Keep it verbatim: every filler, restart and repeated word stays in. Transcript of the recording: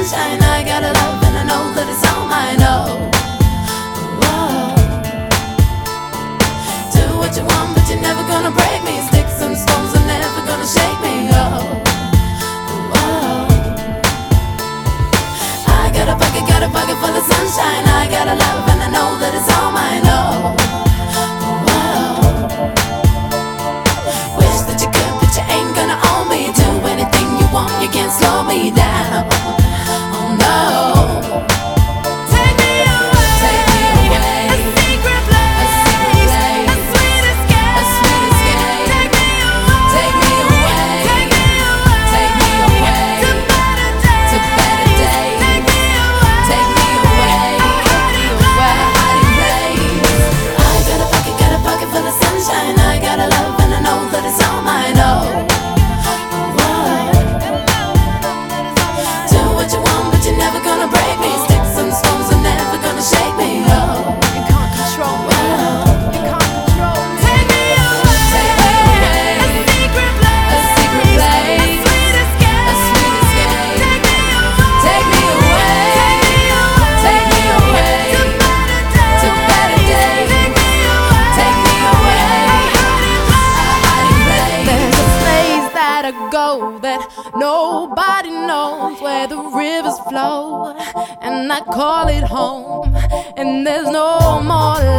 sunshine. I got a love and I know that it's all mine. Oh, whoa. Do what you want, but you're never gonna break me. Sticks and stones are never gonna shake me. Oh, whoa. I got a bucket, got a bucket full of sunshine. I got a love and I know that it's all mine. Oh, whoa. Wish that you could, but you ain't gonna own me. Do anything you want, you can't slow me down. Oh no. Take me away, take me away. A secret place, a secret place, a sweet escape, a sweet escape. Take me away, take me away, take me away, take me away. To better days, to better days. Take me away, take me away, a hiding place, a hiding place. I got a pocket, got a pocket full of sunshine. I got a love and I know that it's all mine. Oh, you're never gonna break me. Sticks and stones are never gonna shake me. Oh, you can't control me. You can't control me. Take me away, take me away. A secret place, a secret place, a sweet escape, a sweet escape. Take me away, take me away, take me away, take me away to better days, to better days. Take me away, take me away, a hiding place. There's a place that I go that nobody knows, where the rivers flow and I call it home, and there's no more